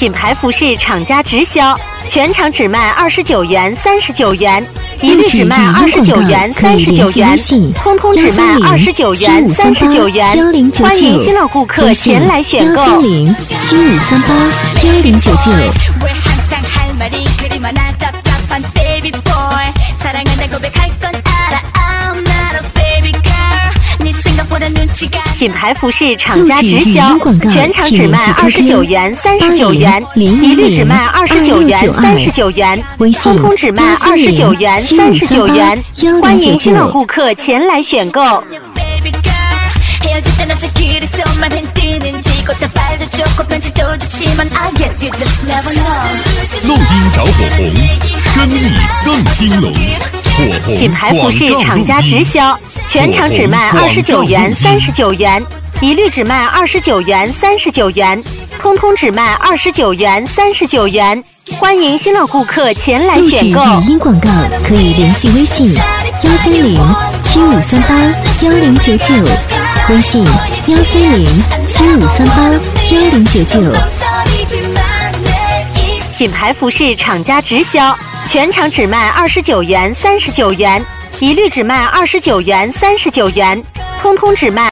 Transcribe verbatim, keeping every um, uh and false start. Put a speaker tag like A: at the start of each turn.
A: 品牌服饰厂家直销，全场只卖二十九元、三十九元，一律只卖二十九元、三十九元，通通只卖二十九元、三十九元。欢迎新老顾客前来选购。
B: 幺三零七五三八幺零九九。
A: 品牌服饰厂家直销，全场只卖二十九元、三十九元，一律只卖二十九元、三十九元，通通只卖二十九元、三十九元。欢迎新老顾客前来选购。
C: 录音找火红，生意更兴隆。
A: 品牌服饰厂家直销，全场只卖二十九元、三十九元，一律只卖二十九元、三十九元，通通只卖二十九元、三十九元。欢迎新老顾客前来选购。
B: 录制语音广告可以联系微信幺三零七五三八幺零九九，微信幺三零七五三八幺零九九。
A: 品牌服饰厂家直销，全场只卖二十九元、三十九元，一律只卖二十九元、三十九元，通通只卖